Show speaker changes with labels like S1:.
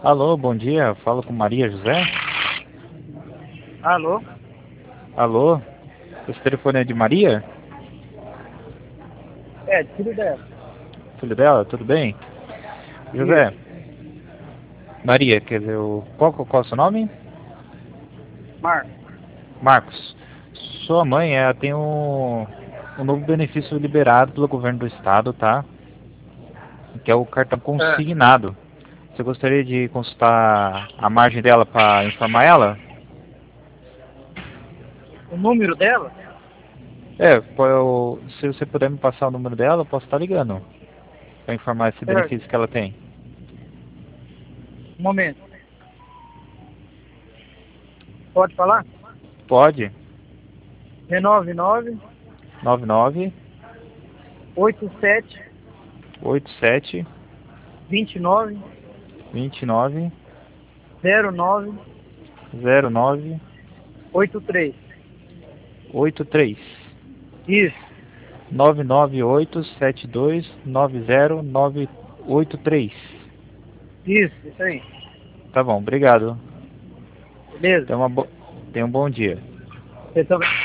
S1: Alô, bom dia. Falo com Maria José.
S2: Alô?
S1: Alô, esse telefone é de Maria?
S2: É, filho dela.
S1: Filho dela, tudo bem? José,
S2: Isso.
S1: Maria, quer dizer, qual é o seu nome?
S2: Marcos.
S1: Marcos. Sua mãe, ela tem um novo benefício liberado pelo governo do estado, tá? Que é o cartão
S2: É.
S1: consignado. Você gostaria de consultar a margem dela para informar ela?
S2: O número dela?
S1: Se você puder me passar o número dela, eu posso estar ligando para informar esse
S2: Certo.
S1: benefício que ela tem.
S2: Um momento. Pode falar?
S1: Pode?
S2: É 99
S1: 99
S2: 87
S1: 87
S2: 29
S1: 29
S2: 09
S1: 09
S2: 83.
S1: 83
S2: Isso.
S1: 998729083.
S2: Isso aí.
S1: Tá bom, obrigado.
S2: Beleza?
S1: Tenha um bom dia.
S2: Você também.